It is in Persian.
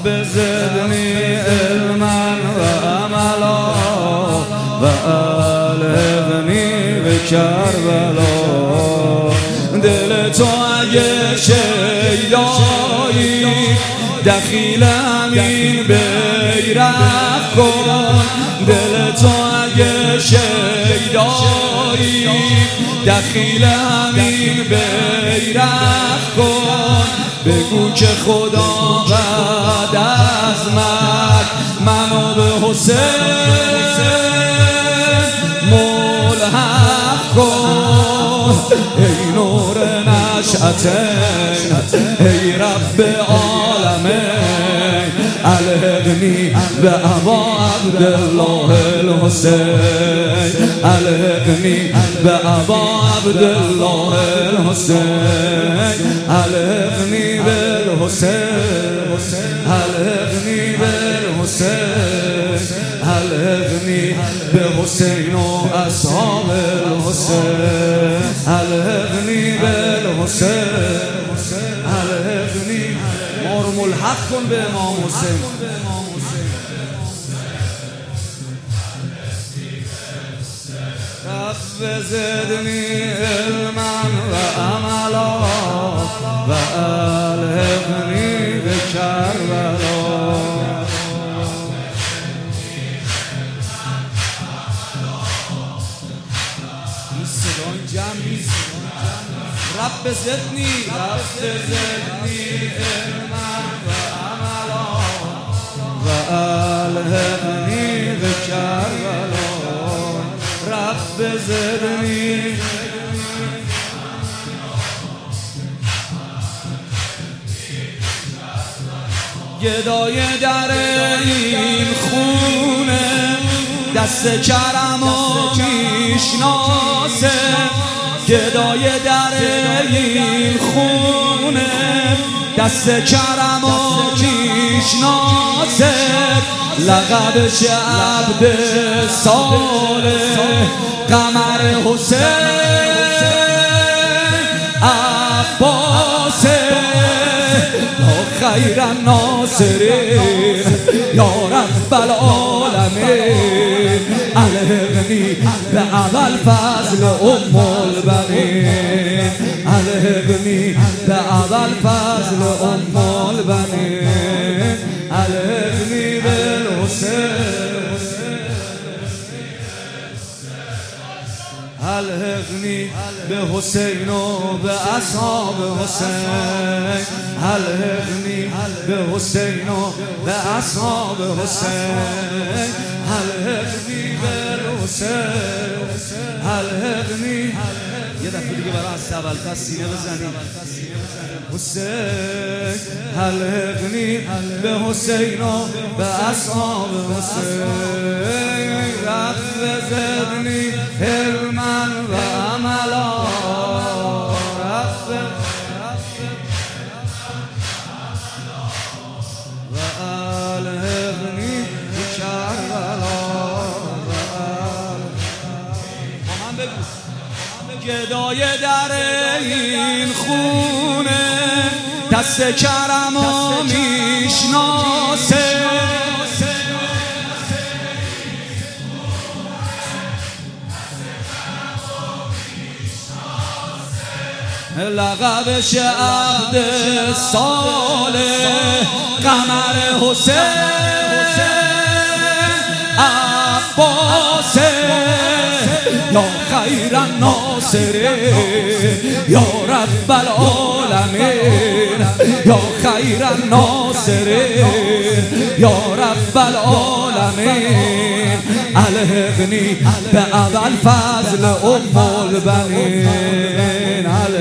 رب زدني علما وعملا وألهمني بكربلا دل تو اگه شیدایی دخیلم این بیرق کن دل تو اگه شیدایی دخیلم این بیرق کن بگو که خدا بعد از مرگ منو به حسین ملحق کن ای نور نشأتین ای رب عالمین الحقنی به ابا عبدالله الحسین الحقنی به ابا عبدالله الحسین الحقنی بالحسین الحقنی بالحسین الحقنی به حسین و اصحاب الحسین الحقنی بالحسین الحقنی مار ملحق کن به امام حسین رب زدنی علما و عملا و الحقنی به کربلا رب زدنی علما و عملا و الحقنی به کربلا رب زدنی گدای در این خونه دست کرمو میشناسه گدای در این خونه دست کرمو میشناسه لقبش عبد صالح قمر حسین عباسه یا خیر الناصرین یا رب العالمین الحقنی به ابوالفضل ام البنین الحقنی به ابوالفضل ام البنین الحقنی بالحسین الحقنی به حسین و به اصحاب حسین الحقنی به حسین و به اصحاب حسین الحقنی بالحسین الحقنی یه دفعه دیگه برای از ابوالفضل سینه بزنیم حسین الحقنی به حسین و به اصحاب حسین رب زدنی علما و عملا و الحقنی بکربلا گدای در این خونه دست کرمو میشناسه لقبش عبد صالح قمر حسین عباسه یا خیر الناصرین یا رب العالمین یا خیر الناصرین یا رب العالمین الحقنی به ابوالفضل ام البنین